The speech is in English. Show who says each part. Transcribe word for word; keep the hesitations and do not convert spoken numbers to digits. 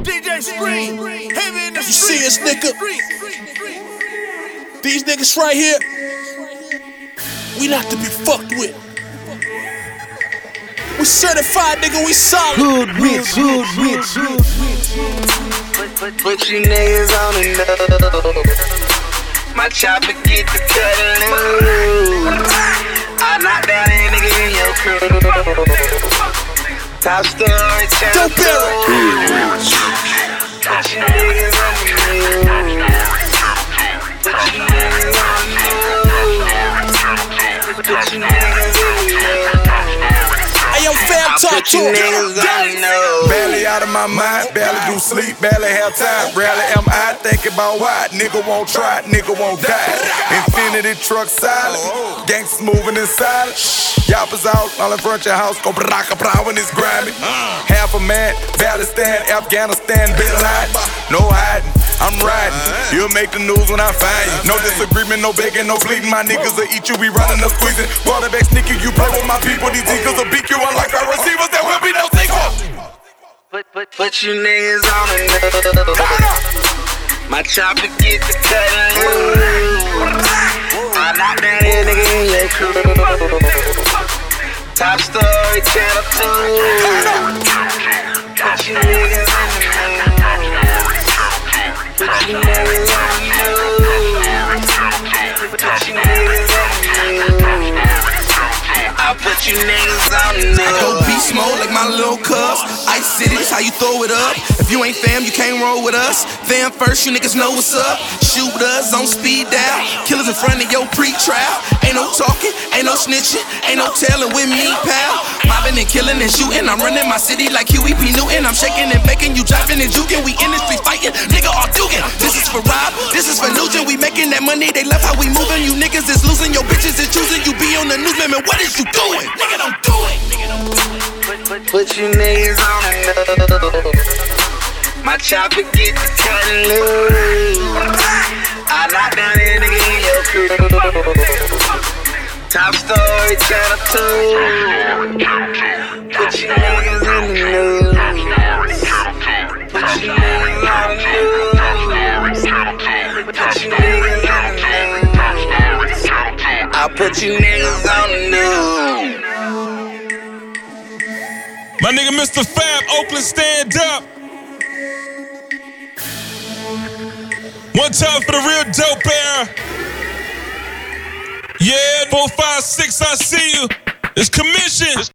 Speaker 1: D J Scream, heavy in the
Speaker 2: You see us, nigga? These niggas right here, we not to be fucked with. We certified, nigga, we solid.
Speaker 3: Hood rich, hood rich, hood
Speaker 4: Put, put, put you niggas on the nose. My chopper get the cutting loose. I knock down any nigga in your crew. Top story, channel two. Put you niggas on the news. Put you niggas on the news. Put you niggas on the news.
Speaker 2: Hey, yo, fam, talk to him.
Speaker 5: Barely out of my mind, barely do sleep, barely have time. Rarely am I thinking about why. Nigga won't try, nigga won't die. Infinity truck silent, gangsters moving in silence. Yoppers out, all in front of your house, go braka bra when it's grimy. Half a man, Palestine, Afghanistan, been lying. No hiding, I'm riding. You'll make the news when I find you. No disagreement, no begging, no pleading. My niggas will eat you, we running, no squeezing. Quarterback sneaky, you play with my people. These eagles will beat you unlike our receivers. There will be no takeoff.
Speaker 4: Put, put, put you niggas on the nose. My chopper get the cutting loose. I knock down any nigga in your crew. Top story, channel two. Put you niggas on the nose. Put you niggas on the nose. Put you niggas on the nose. I put you niggas on the nose.
Speaker 6: I go beast mode like my little cubs. Ice City, this how you throw it up. If you ain't fam, you can't roll with us. Fam first, you niggas know what's up. Shoot us on speed dial. Killers in front of your pre-trial. Ain't no talking, ain't no snitching, ain't no telling with me, pal. Mobbing and killing and shooting. I'm running my city like Huey P. Newton. I'm shaking and baking, you driving and juking. We in the street fighting, nigga all duking. This is for Rob, this is for Nugent. We making that money, they love how we moving. You niggas is losing, your bitches is choosing. You be on the news, man, what is you doing? Nigga don't do it, nigga don't do it.
Speaker 4: Put, put, put you niggas on the nose. My chopper get the cutting loose. I knock down any nigga in your crew. Top story, channel two. Put you niggas in the news. Put you niggas on the news. Put you niggas on the news. I put you niggas on the news.
Speaker 7: My nigga Mister Fab, Oakland, stand up. One time for the real dope era. Yeah, four, five, six, I see you. It's commission.